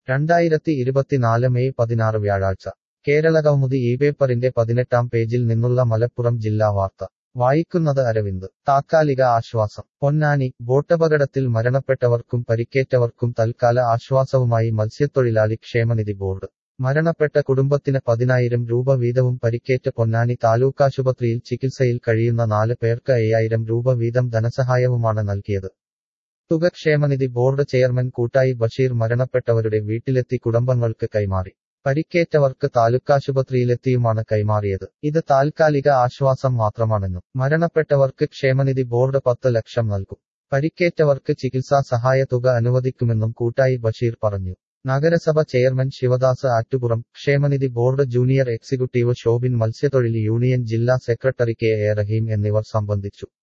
2024 May 16 വ്യാഴാഴ്ച കേരളകൗമുദി ഈ പേപ്പറിന്റെ 18-ാം പേജിൽ നിന്നുള്ള മലപ്പുറം ജില്ലാ വാർത്ത വായിക്കുന്നത് അരവിന്ദ്. താത്കാലിക ആശ്വാസം. പൊന്നാനി. ബോട്ടപകടത്തിൽ മരണപ്പെട്ടവർക്കും പരിക്കേറ്റവർക്കും തൽക്കാല ആശ്വാസവുമായി മത്സ്യത്തൊഴിലാളി ക്ഷേമനിധി ബോർഡ്. മരണപ്പെട്ട കുടുംബത്തിന് 10,000 രൂപ വീതവും പരിക്കേറ്റ പൊന്നാനി താലൂക്കാശുപത്രിയിൽ ചികിത്സയിൽ കഴിയുന്ന 4 പേർക്ക് 5,000 രൂപ വീതം ധനസഹായവുമാണ് നൽകിയത്. തുക ക്ഷേമനിധി ബോർഡ് ചെയർമാൻ കൂട്ടായി ബഷീർ മരണപ്പെട്ടവരുടെ വീട്ടിലെത്തി കുടുംബങ്ങൾക്ക് കൈമാറി. പരിക്കേറ്റവർക്ക് താലൂക്കാശുപത്രിയിലെത്തിയുമാണ് കൈമാറിയത്. ഇത് താൽക്കാലിക ആശ്വാസം മാത്രമാണെന്നും മരണപ്പെട്ടവർക്ക് ക്ഷേമനിധി ബോർഡ് 10 ലക്ഷം നൽകും. പരിക്കേറ്റവർക്ക് ചികിത്സാ സഹായ തുക അനുവദിക്കുമെന്നും കൂട്ടായി ബഷീർ പറഞ്ഞു. നഗരസഭ ചെയർമാൻ ശിവദാസ് ആറ്റുപുറം, ക്ഷേമനിധി ബോർഡ് ജൂനിയർ എക്സിക്യൂട്ടീവ് ഷോബിൻ, മത്സ്യത്തൊഴിൽ യൂണിയൻ ജില്ലാ സെക്രട്ടറി കെ എ റഹീം എന്നിവർ സംബന്ധിച്ചു.